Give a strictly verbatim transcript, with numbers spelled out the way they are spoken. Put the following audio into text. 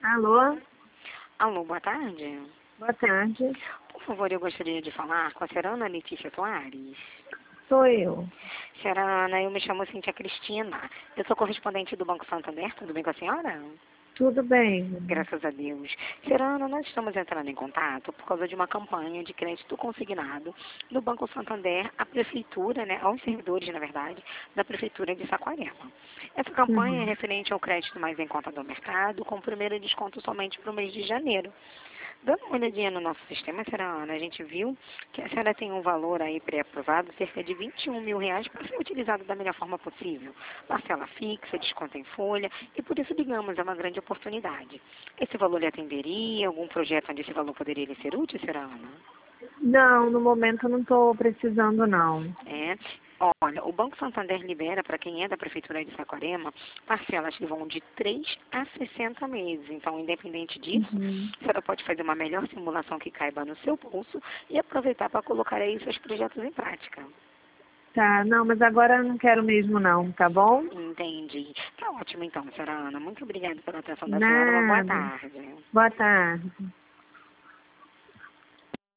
Alô? Alô, boa tarde. Boa tarde. Por favor, eu gostaria de falar com a senhora Ana Letícia Soares. Sou eu. Senhora Ana, eu me chamo Cíntia Cristina. Eu sou correspondente do Banco Santander, tudo bem com a senhora? Tudo bem? Graças a Deus. Senhora Ana, nós estamos entrando em contato por causa de uma campanha de crédito consignado do Banco Santander à Prefeitura, né, aos servidores, na verdade, da Prefeitura de Saquarema. Essa campanha é Uhum. referente ao crédito mais em conta do mercado, com o primeiro desconto somente para o mês de janeiro. Dando uma olhadinha no nosso sistema, senhora Ana, a gente viu que a senhora tem um valor aí pré-aprovado, cerca de vinte e um mil reais, para ser utilizado da melhor forma possível. Parcela fixa, desconto em folha, e por isso, digamos, é uma grande oportunidade. Esse valor lhe atenderia? Algum projeto onde esse valor poderia lhe ser útil, senhora Ana? Não, no momento eu não estou precisando, não. É. Olha, o Banco Santander libera para quem é da Prefeitura de Saquarema parcelas que vão de três a sessenta meses. Então, independente disso, Uhum. a senhora pode fazer uma melhor simulação que caiba no seu bolso e aproveitar para colocar aí seus projetos em prática. Tá, não, mas agora eu não quero mesmo não, tá bom? Entendi. Tá ótimo então, senhora Ana. Muito obrigada pela atenção da senhora. Uma boa Nada. tarde. Boa tarde.